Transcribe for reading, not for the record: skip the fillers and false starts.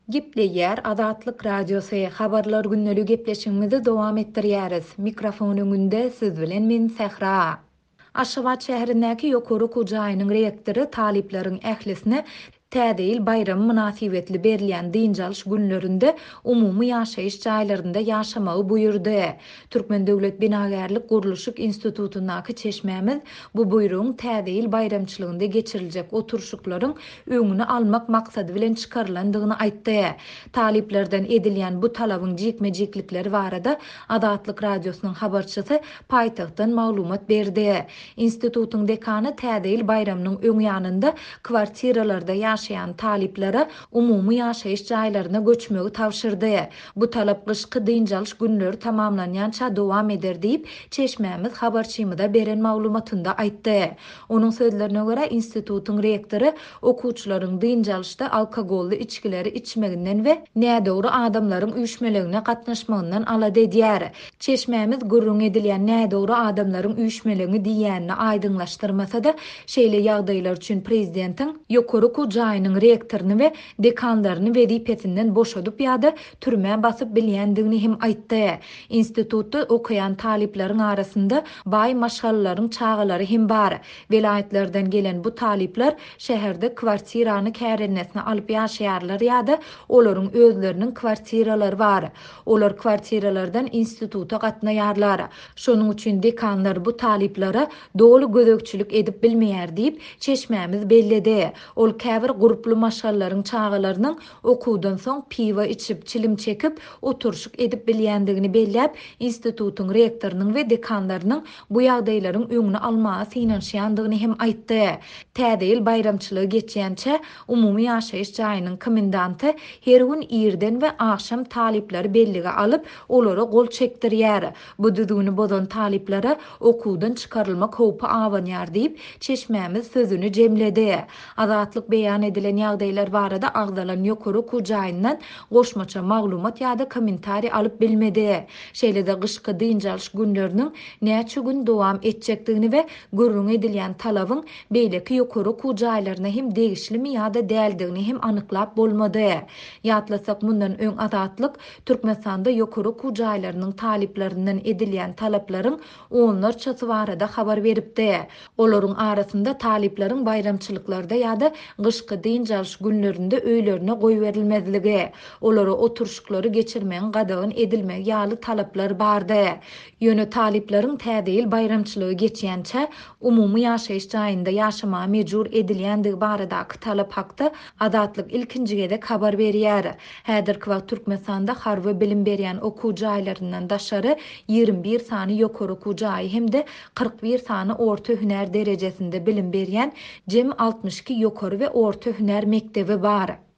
Gipleýär Azatlyk Radiosy habarlar günnäli gepleşigimizi dowam etdirýäris. Mikrofon öňünde siz bilen men Sähra. Aşgabat şäherindäki Ýokary Kujaýynyň rektory talipleriň ählisine täze ýyl bayramy münasibetli berilýän dynjalş günlerinde umumy ýaşaýyş jaýlarynda ýaşamagy buýurdy. Türkmen Döwlet Binagärlik Gurulşyk Institutundaky çeşmämiz bu buýrugyň täze ýyl bayramçylygynda geçiriljek oturşuklaryň öňüni almak maksady bilen çykarlandygyny aýtdy. Taliplerden edilýän bu talabyň jikmejiklikleri barada Azatlyk Radiosynyň habarçysy paýtagtdan maglumat berdi. Institutuň dekany täze ýyl bayramynyň öň ýanynda kwartiralarda ýaşaýan taliplere umumy ýaşaýyş jaýlaryna göçmegi tawşyrdy. Bu talap gyşky dynjalş günleri tamamlanýança dowam eder diýip çeşmämiz habarçymyda beren maglumatynda aýtdy. Onuň sözlerine görä institutuň rektory okuwçylaryň dynjalşda alkogolly içkileri içmeginden we nädogry adamlaryň üýşmelerine gatnaşmagyndan alady edýär. Çeşmämiz gurrun edilýän nädogry adamlaryň üýşmelerini diýänini aýdyňlaşdyrmasa-da, şeýle ýagdaýlar üçin prezidentiň Ýokary Kujaýynyň rektoryny we dekanlaryny wezipetinden boşadyp ýa-da türme basyp bilýändigini hem aýtdy. Institutda okuyan talipleriň arasynda baý maşgallalaryň çağalary hem bar. Velayetlerden gelen bu talipler şäherde kwartirany kärennesine alyp ýaşaýarlar ýa-da olaryň özleriniň kwartiralary bar. Olar kwartiralardan instituta gatnaýarlar. Şonuň üçin dekanlar bu taliplere dolu gözökçülük edip bilmeýär diýip çeşmämiz belledi. Ol käbir gruply maşgallaryň çağalarynyň okuwdan soň piwa içip çilim çekip oturşuk edip bilýändigini belläp institutuň rektorynyň we dekanlarynyň bu ýagdaýlaryň öňüni almagy synanşýandygyny hem aýtdy. Täze ýyl bayramçylygy geçýänçe umumy ýaşaýyş jaýynyň komendanty her gün ýerden we akşam talipleri bellige alyp olara gol çekdirýär. Bu düzgüni bozan taliplere okuwdan çykarylmak howpy awanýar diýip çeşmämiz sözüni jemledi. Azatlyk beýan edilen ýagdaýlar barada agdalan Ýokary Kujaýyndan goşmaça maglumat ýa-da kommentari alyp bilmedi. Şeýle-de gyşky dynjalş günleriniň näçe gün dowam etjekdigini we gurrun edilýän talabyň beýleki Ýokary Kujaýlaryna hem degişlimi ýa-da däldigini hem anyklap bolmady. Ýatlasak mundan öň Azatlyk Türkmenistanda Ýokary Kujaýlarynyň taliplerinden edilýän talaplaryň onlarçasy barada habar beripdi. Olaryň arasynda talipleriň bayramçylyklarda ýa-da gyşky dynjalş günlerinde öýlerine goý berilmezligi, olara oturşuklary geçirmegiň gadagyn edilmegi ýaly talaplar bardy. Ýöne talipleriň täze ýyl bayramçylygy geçýänçe umumy ýaşaýyş jaýynda ýaşamagy mejbur edilýändigi baradaky talap hakda Azatlyk ilkinjigede habar berýär. Häzirki wagt Türkmenistanda harby bilim berýän okuw jaýlaryndan daşary 21 sany Ýokary Kujaý hemde 41 sany orta hüner derejesinde bilim berýän jem 62 ýokary we orta hüner mektebi bar.